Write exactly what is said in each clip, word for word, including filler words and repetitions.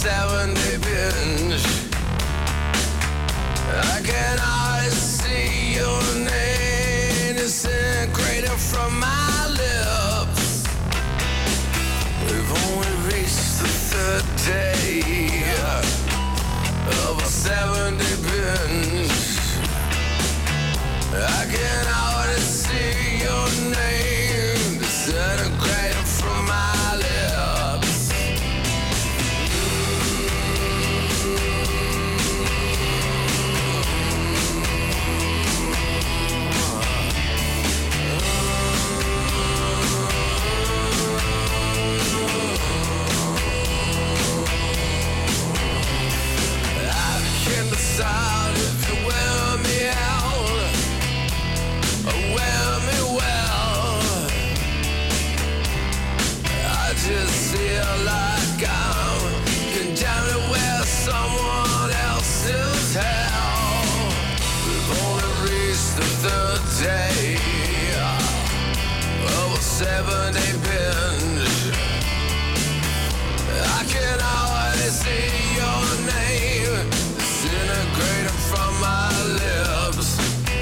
seven-day binge. I can always see your name disintegrating from my lips. We've only reached the third day of a seven-day binge. I can already see your name disintegrating from my lips. I can decide if you wear me out or wear me well. I just feel like I'm condemned with someone else's hell. We've only reached the third day of a seven-day binge. I can already see your name disintegrating from my lips.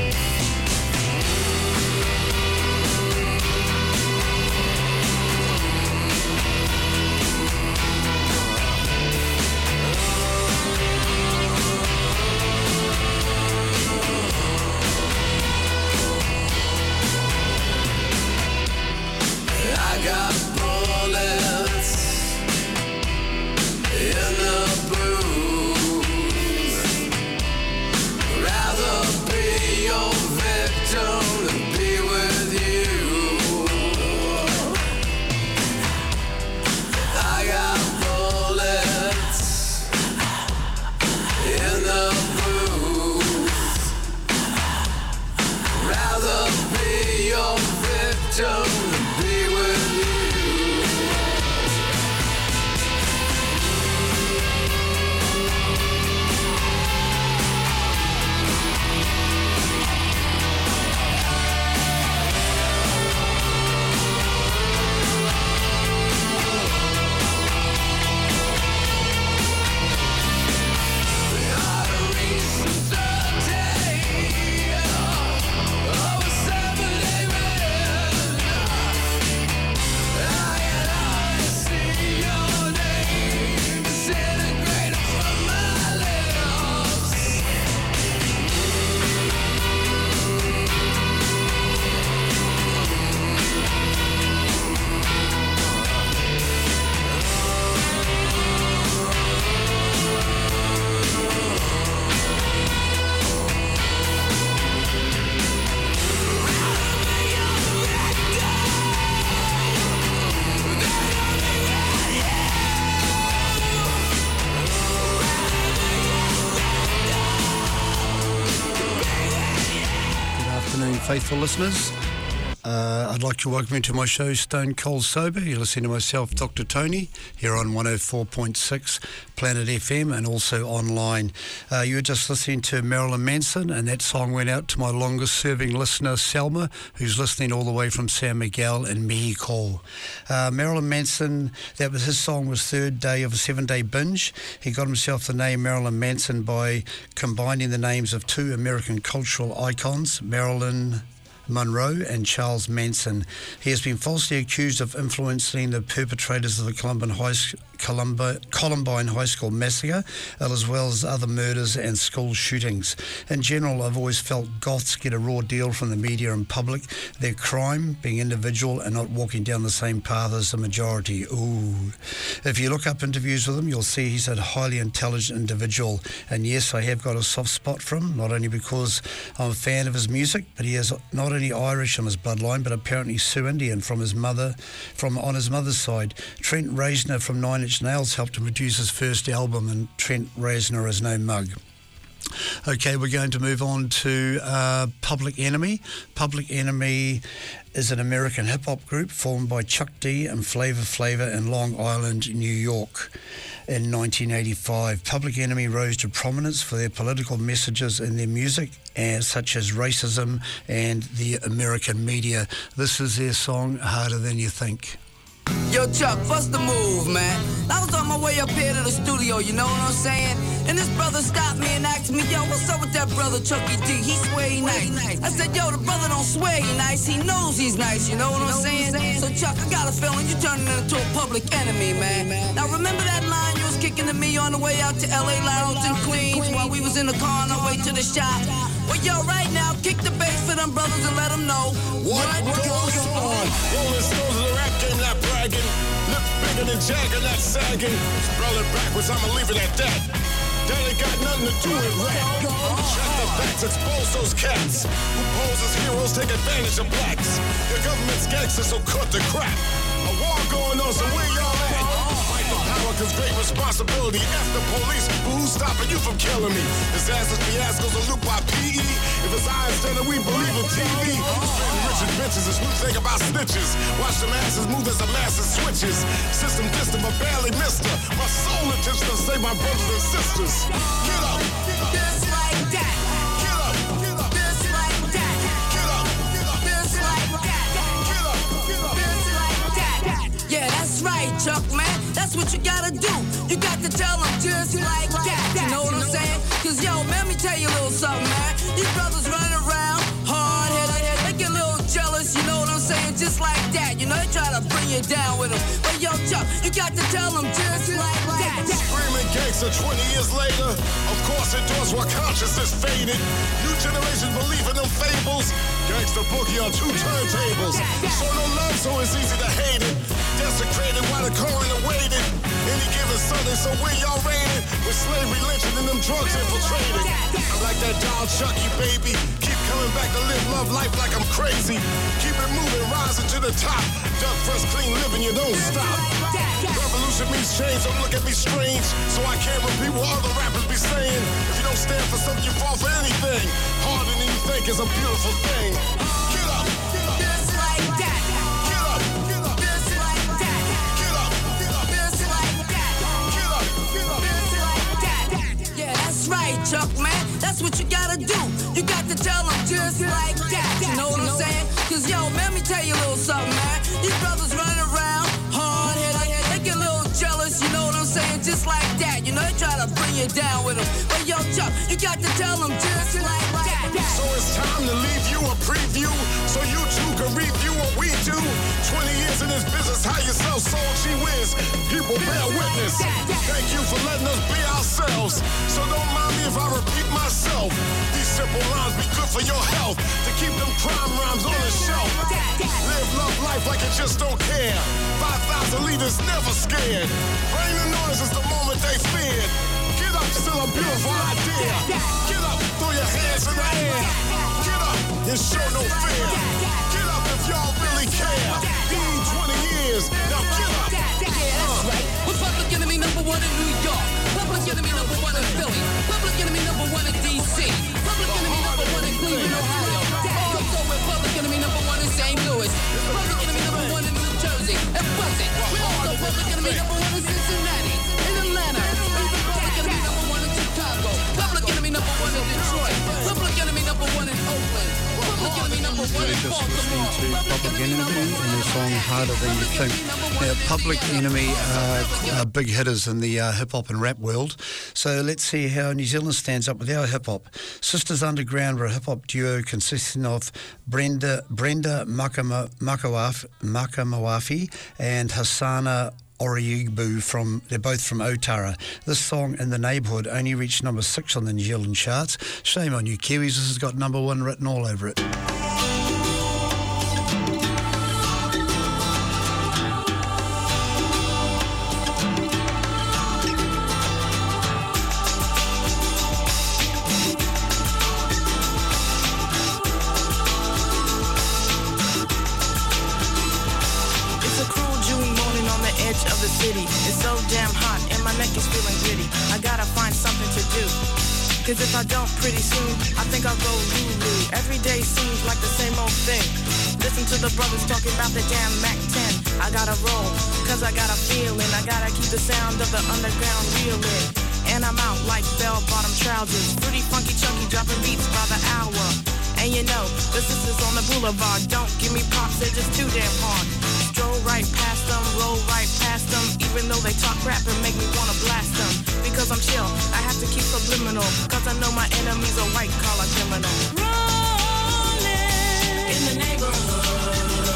I got bullets in the booth. Rather be your victim than be with you. I got bullets in the booth. Rather be your victim than be with you. Faithful listeners, uh, I'd like to welcome you to my show Stone Cold Sober. You're listening to myself, Doctor Tony, here on one oh four point six Planet F M and also online. Uh, you were just listening to Marilyn Manson, and that song went out to my longest serving listener, Selma, who's listening all the way from San Miguel in Mexico. Uh, Marilyn Manson, that was his song, was third day of a seven-day binge. He got himself the name Marilyn Manson by combining the names of two American cultural icons, Marilyn Monroe and Charles Manson. He has been falsely accused of influencing the perpetrators of the Columbine High, Columbine, Columbine High School massacre, as well as other murders and school shootings. In general, I've always felt goths get a raw deal from the media and public. Their crime, being individual and not walking down the same path as the majority. Ooh. If you look up interviews with him, you'll see he's a highly intelligent individual. And yes, I have got a soft spot for him, not only because I'm a fan of his music, but he has not only Irish on his bloodline, but apparently Sioux Indian from his mother, from on his mother's side. Trent Reznor from Nine Inch Nails helped him produce his first album, and Trent Reznor is no mug. Okay, we're going to move on to uh, Public Enemy. Public Enemy is an American hip-hop group formed by Chuck D and Flavor Flav in Long Island, New York in nineteen eighty-five. Public Enemy rose to prominence for their political messages in their music, and such as racism and the American media. This is their song, Harder Than You Think. Yo, Chuck, what's the move, man? I was on my way up here to the studio, you know what I'm saying? And this brother stopped me and asked me, yo, what's up with that brother Chucky D? He swear he nice. I said, yo, the brother don't swear he nice, he knows he's nice, you know what I'm saying? So, Chuck, I got a feeling you turning into a public enemy, man. Now, remember that line you was kicking to me on the way out to L A Lounge in Queens while we was in the car on our way to the shop? Well, yo, right now, kick the bass for them brothers and let them know what, what goes on. Rolling stones in the rap game, not bragging. Lips bigger than Jagger, not sagging. Spell it backwards, I'ma leave it at that. That ain't got nothing to do with rap. Check the facts, expose those cats who pose as heroes, take advantage of blacks. The government's gangsters, so cut the crap. A war going on, so where y'all at? Fight for power, cause great responsibility. F the police, but who's stopping you from killing me? Disasters, fiascos, a loop by P E. If it's I instead of we believe in T V. Spitting Richard bitches, this new thing about snitches. Watch the masses move as the masses switches. System distant, but barely missed her. My soul attempts to save my brothers and sisters. Get up, just like that. Get up, just like that. Get up, just like that. Get up, just like that. Yeah, that's right, Chuck, man. That's what you gotta do. You got to tell them just like that. You know what I'm saying? Cause yo, man, let me tell you a little something, man. These brothers running around, hard-headed, they get a little jealous, you know what I'm saying? Just like that. You know, they try to bring you down with them. But yo, Chuck, you got to tell them just like that. Screaming gangster twenty years later. Of course it does while consciousness faded. New generation believe in them fables. Gangsta boogie on two turntables. Show no love, so it's easy to hate it. Desecrated while the coroner waited. Any given Sunday, so where y'all raided? With slavery lynching and them drugs infiltrated. I'm like that doll Chucky, baby. Keep coming back to live love life like I'm crazy. Keep it moving, rising to the top. Duck fresh, clean living, you don't stop. Revolution means change, don't look at me strange. So I can't repeat what other rappers be saying. If you don't stand for something, you fall for anything. Harder than you think is a beautiful thing. Get up, just like that. Get up, just like that. Get up, just like that. Get up, just like that. Yeah, that's right, Chuck, man. That's what you gotta do. You got to tell them just like that. You know what I'm saying? Cause yo, man, let me tell you a little something, man. These brothers running around, hard-headed, they get a little jealous, you know what I'm saying? Just like that. You know, they try to bring you down with them. But yo, Chuck, you got to tell them just like that. So it's time to leave you a preview so you too can review what we do. twenty years in this business, how you sell soul, she wins. People bear witness. Thank you for letting us be ourselves. So don't mind me if I repeat myself. These simple lines be good for your health. To keep them crime rhymes on the shelf. Live love life like you just don't care. five thousand leaders never scared. Bring the noise is the moment they feared. Get up, still a beautiful idea. Get up, throw your hands in the air. Get up and show no fear. Get up if y'all really care. Been twenty years, now get up. Yeah, that's right. We're public enemy number one in New York. Public enemy number one in Philly. Public enemy number one in D C. Public enemy number one in Cleveland, Ohio. Also, we're public enemy number one in Saint Louis. Public enemy number one in New Jersey. And Buzzing. We're also public enemy number one in Cincinnati. In Atlanta. Even public enemy number one in Chicago. Public enemy number one in Detroit. Public enemy number one in Oakland. Public enemy number one in Just Baltimore. listening to Public Enemy and their song Harder Than You Think. Now, Public Enemy are, are big hitters in the uh, hip-hop and rap world. So let's see how New Zealand stands up with our hip-hop. Sisters Underground were a hip-hop duo consisting of Brenda Brenda Makama, Makawaf, Makamawafi and Hassana Oriigbu from, they're both from Otara. This song, In the Neighbourhood, only reached number six on the New Zealand charts. Shame on you Kiwis, this has got number one written all over it. Of the city, it's so damn hot and my neck is feeling gritty. I gotta find something to do, cause if I don't pretty soon, I think I'll go Lulu. Every day seems like the same old thing. Listen to the brothers talking about the damn Mac ten. I gotta roll, cause I got a feeling. I gotta keep the sound of the underground real in. And I'm out like bell-bottom trousers. Fruity, funky, chunky, dropping beats by the hour. And you know, the sisters on the boulevard don't give me props, they're just too damn hard. Stroll right past them, roll right past them, even though they talk crap and make me wanna blast them. Because I'm chill, I have to keep subliminal, cause I know my enemies are white collar criminal. Rolling in the neighborhood.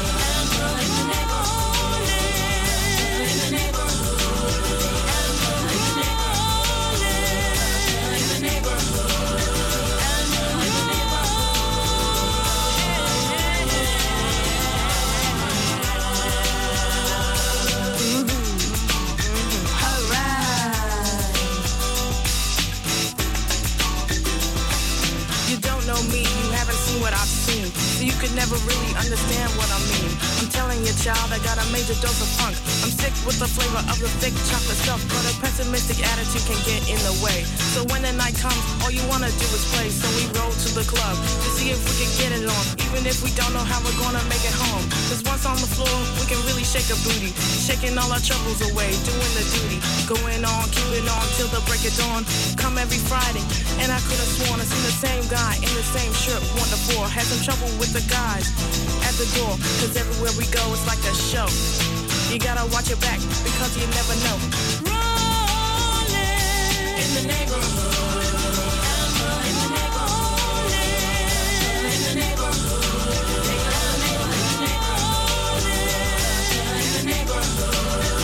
What I've seen, so you could never really understand what I mean. I'm telling you, child, I got a major dose of funk. I'm sick with the flavor of the thick chocolate stuff, but a pessimistic attitude can get in the way. So when the night comes, all you wanna do is play. So we roll to the club to see if we can get it on, even if we don't know how we're gonna make it home. Cause once on the floor, we can really shake a booty, shaking all our troubles away, doing the duty, going on, keeping on till the break of dawn. Come every Friday, and I could have sworn I seen the same guy in the same shirt, wonderful. Had some trouble with the guys at the door, cause everywhere we go it's like a show. You gotta watch your back because you never know. Rolling in the neighborhood. In the neighborhood. In the neighborhood. In the neighborhood.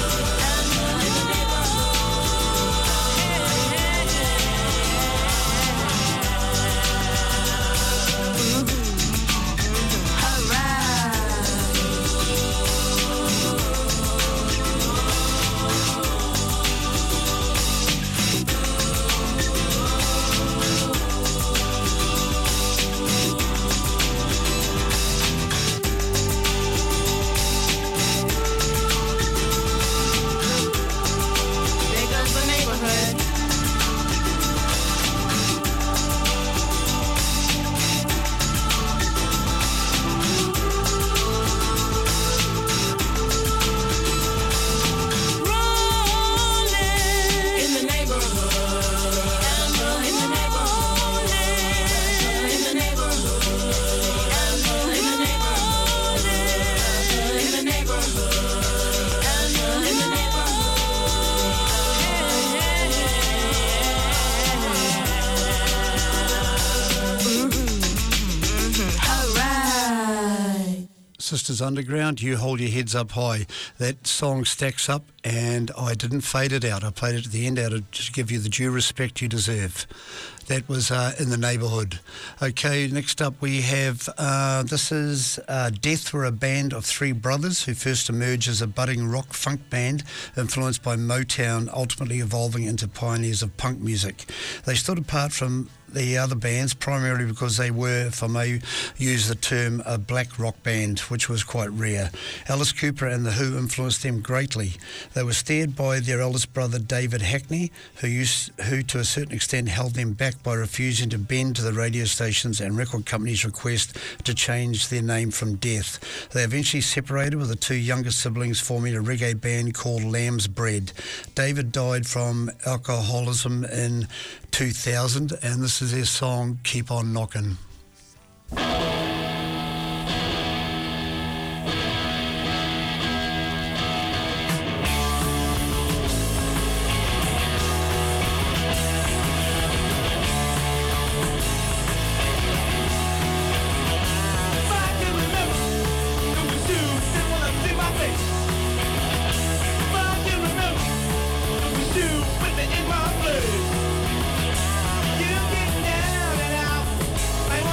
Sisters Underground, You Hold Your Heads Up High. That song stacks up, and I didn't fade it out. I played it at the end out of, to give you the due respect you deserve. That was uh, In the Neighbourhood. Okay, next up we have, uh, this is uh, Death were a band of three brothers who first emerged as a budding rock funk band influenced by Motown, ultimately evolving into pioneers of punk music. They stood apart from the other bands primarily because they were, if I may use the term, a black rock band, which was quite rare. Alice Cooper and The Who influenced them greatly. They were steered by their eldest brother David Hackney, who used, who to a certain extent held them back by refusing to bend to the radio stations and record companies' request to change their name from Death. They eventually separated, with the two younger siblings forming a reggae band called Lamb's Bread. David died from alcoholism in two thousand, and this is their song Keep On Knockin'. You get down and out.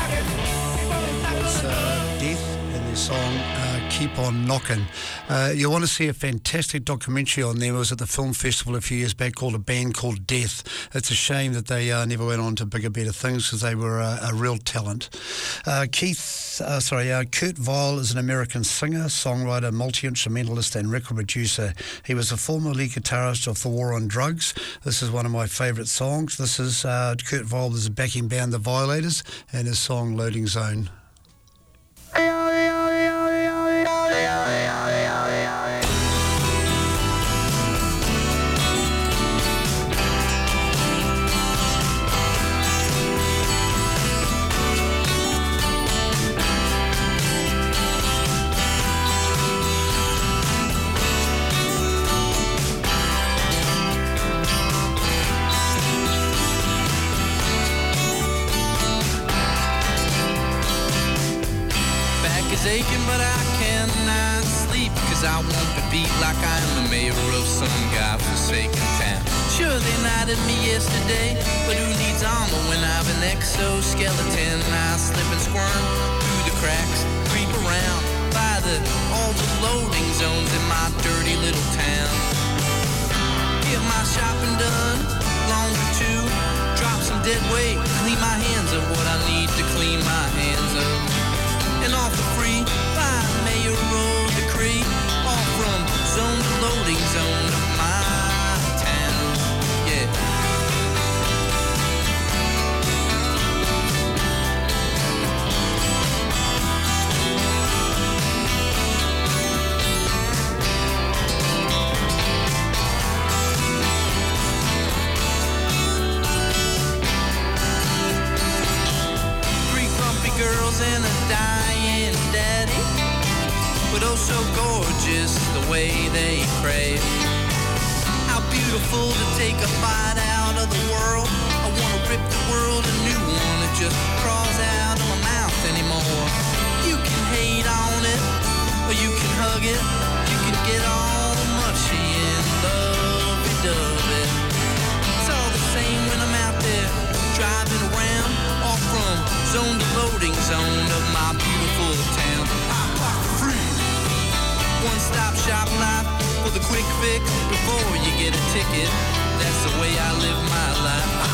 was uh, Death and their song uh, Keep On Knockin'. Uh, you'll want to see a fantastic documentary on them. It was at the film festival a few years back called A Band Called Death. It's a shame that they uh, never went on to bigger, better things because they were uh, a real talent. Uh, Keith, uh, sorry, uh, Kurt Weill is an American singer, songwriter, multi-instrumentalist and record producer. He was a former lead guitarist of The War on Drugs. This is one of my favourite songs. This is uh, Kurt Weill is backing band The Violators and his song Loading Zone. Aching, but I cannot sleep, cause I won't be beat like I am the mayor of some godforsaken town. Sure, they knighted me yesterday, but who needs armor when I've an exoskeleton? I slip and squirm through the cracks, creep around by the all the loading zones in my dirty little town. Get my shopping done, longer too, drop some dead weight, clean my hands of what I need to clean my hands of. And off the free by mayoral decree, all from zone to loading zone of my town. Yeah. Three grumpy girls and a dying daddy, but oh so gorgeous the way they crave. How beautiful to take a bite out of the world. I wanna rip the world a new one. It just crawls out of my mouth anymore. You can hate on it, or you can hug it. You can get all mushy and lovey-dovey. It's all the same when I'm out there driving around, all from zone to loading zone of my beautiful town. Free. One-stop shop life for the quick fix before you get a ticket. That's the way I live my life.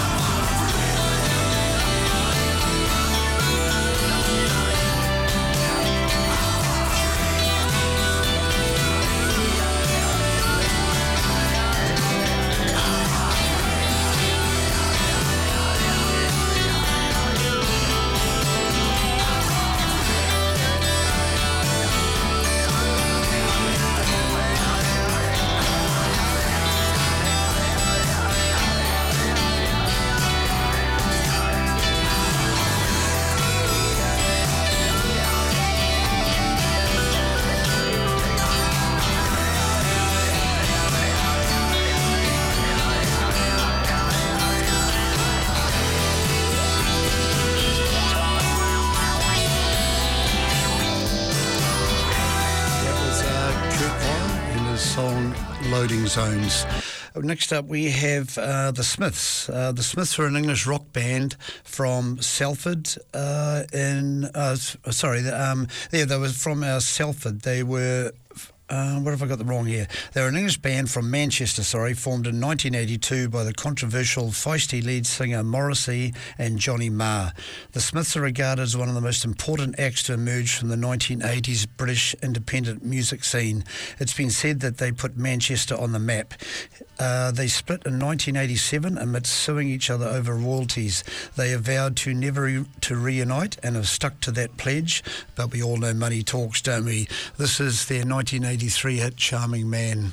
Loading zones. Next up we have uh, the Smiths. Uh, the Smiths are an English rock band from Salford uh, in, uh, sorry, um, yeah, they were from uh, Salford. They were Uh, what have I got the wrong here? They're an English band from Manchester, sorry, formed in nineteen eighty-two by the controversial feisty lead singer Morrissey and Johnny Marr. The Smiths are regarded as one of the most important acts to emerge from the nineteen eighties British independent music scene. It's been said that they put Manchester on the map. Uh, they split in nineteen eighty-seven amidst suing each other over royalties. They have vowed to never re- to reunite and have stuck to that pledge, but we all know money talks, don't we? This is their nineteen eighty-three hit Charming Man.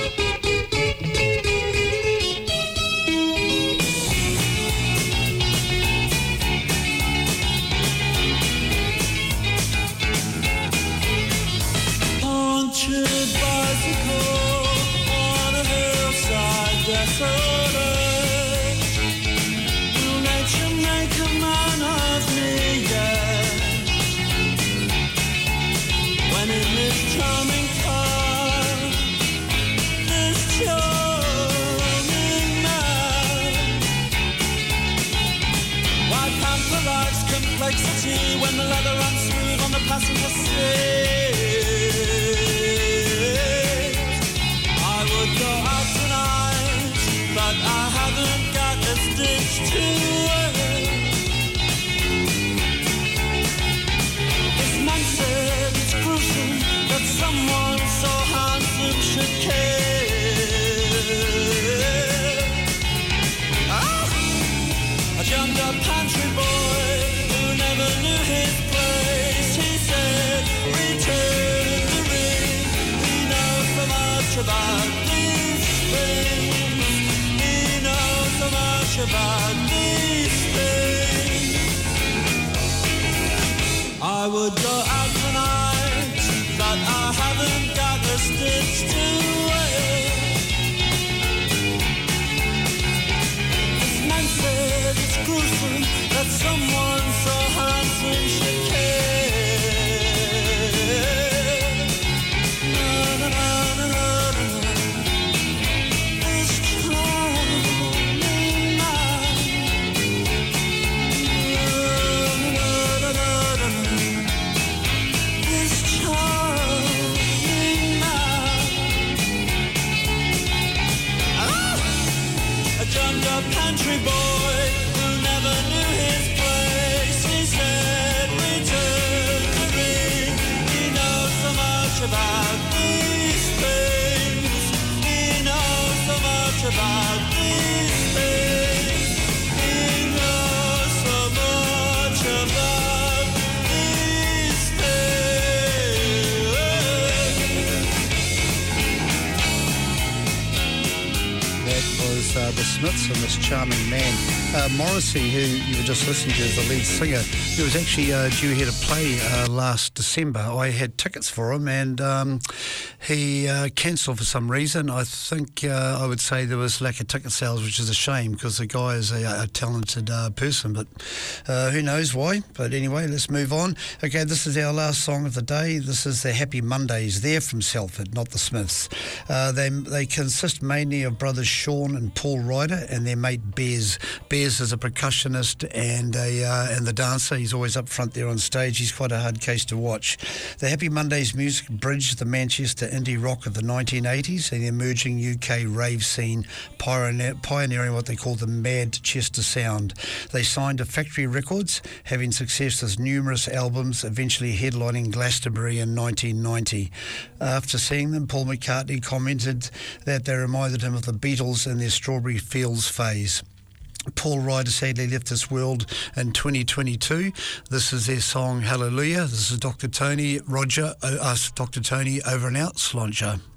Haunted bicycle on a hillside desolate. Will nature make a man of me yet? When in this charming car passenger seat. I would go out tonight, but I haven't got a stitch to wear. This man said it's gruesome that someone so handsome should care. Ah! A jumped up country boy who never knew his place. He said, return the ring. He knows so much about these things. He knows so much about these things. I would go out tonight, but I haven't got a stitch to wear. This man said it's gruesome that someone so handsome should care. Na, na, na, na, na, na. This charming man. Na, na, na, na, na. This charming man. Ah! A jumped up country boy who never knew his place. He said, return the ring. He knows so much about these things. He knows so much about these things. He knows so much about these things. That was uh, the Smiths and this charming man. Uh, Morrissey, who you were just listening to as the lead singer, he was actually uh, due here to play uh, last December. I had tickets for him and um, he uh, cancelled for some reason. I think uh, I would say there was lack of ticket sales, which is a shame because the guy is a, a talented uh, person, but uh, who knows why. But anyway, let's move on. Okay, this is our last song of the day. This is the Happy Mondays. They're from Salford, not the Smiths. Uh, they, they consist mainly of brothers Sean and Paul Ryder and their mate Bez. Bez is a percussionist and a uh, and the dancer. He's always up front there on stage. He's quite a hard case to watch. The Happy Mondays music bridged the Manchester indie rock of the nineteen eighties and the emerging U K rave scene, pioneer, pioneering what they call the Manchester sound. They signed to Factory Records, having success with numerous albums, eventually headlining Glastonbury in nineteen ninety. After seeing them, Paul McCartney commented that they reminded him of the Beatles in their Strawberry Fields phase. Paul Ryder sadly left this world in twenty twenty-two. This is their song Hallelujah. This is Doctor Tony, Roger, uh, us, Doctor Tony, over and out, Sláinte.